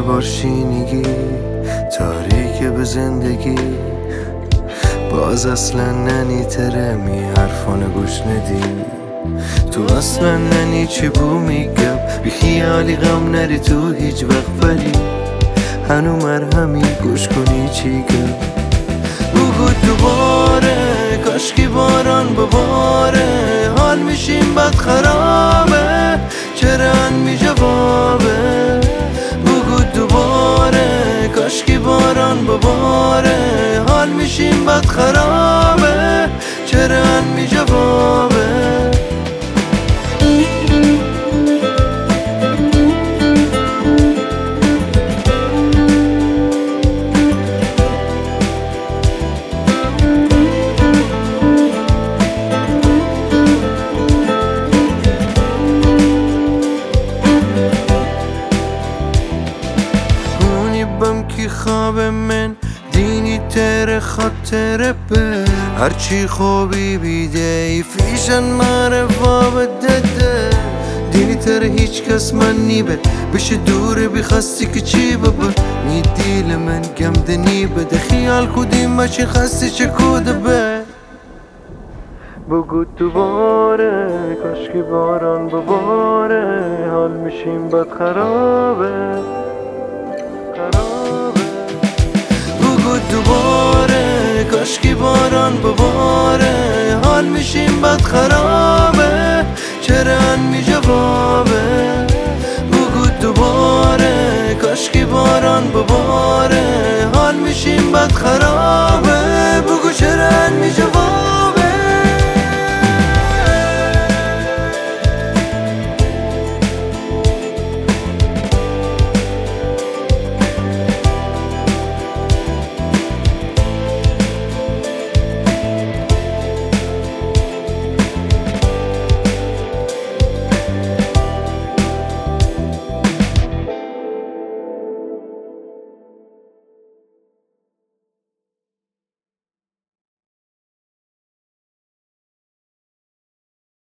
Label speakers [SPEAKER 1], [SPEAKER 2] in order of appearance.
[SPEAKER 1] بار شینگی تاریک به زندگی باز اصلا ننیتره می حرفانو گوش ندی تو اصلا ننی چی بو میگم بی خیالی غم نری تو هیچ وقت بری هنو مرهمی گوش کنی چی گم بگو دوباره کاشکی باران بباره حال میشیم بد خرابه چرا انمی جوابه بگو دوباره کاشکی باران بباره حال میشیم بد خرابه چرا انمی جوابه کی خواب من دینی تر خاطر به هرچی خوبی بیده ای فیشن معرفا بدده دینی تر هیچ کس من نیبه بشه دوره بخستی که چی ببر نی دیل من گم دنی بده خیال کدیم بچی خستی چه کوده به بگو دوباره کاشکی باران بباره حال میشیم بد خرابه دوباره کاشکی باران بباره حال میشیم بد خرابه چرا انمی جوابه بگو دوباره کاشکی باران بباره حال میشیم بد خرابه